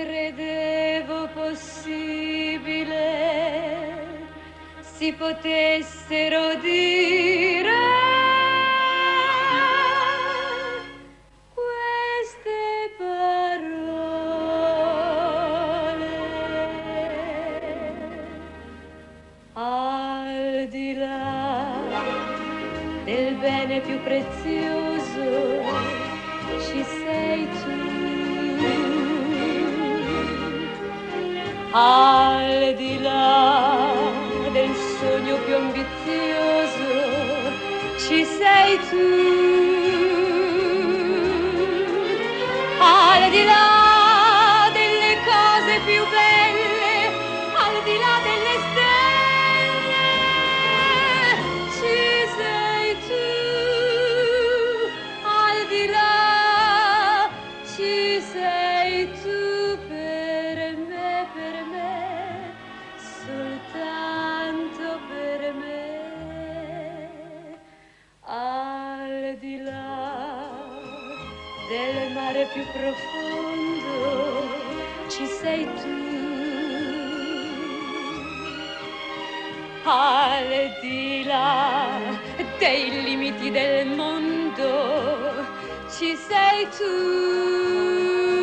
credevo possibile si potessero dire queste parole. Al di là del bene più prezioso ci sei tu. Al di là del sogno più ambizioso ci sei tu. Al di là delle cose più belle, al di là delle stelle ci sei tu. Al di là ci sei tu. Soltanto per me, al di là del mare più profondo ci sei tu. Al di là dei limiti del mondo ci sei tu.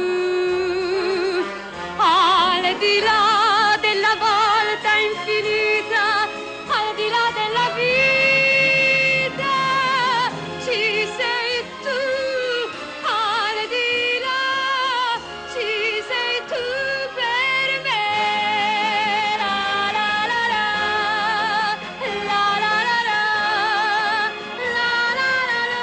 Al di là della volta infinita, al di là della vita ci sei tu. Al di là ci sei tu per me. La la la la, la la la la, la la la la.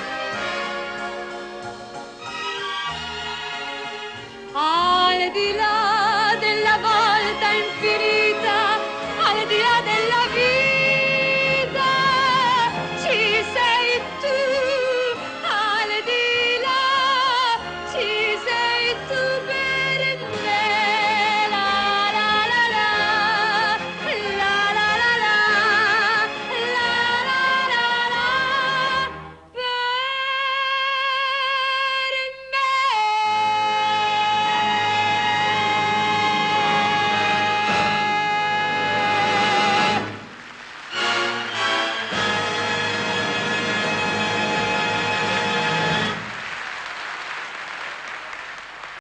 Al di là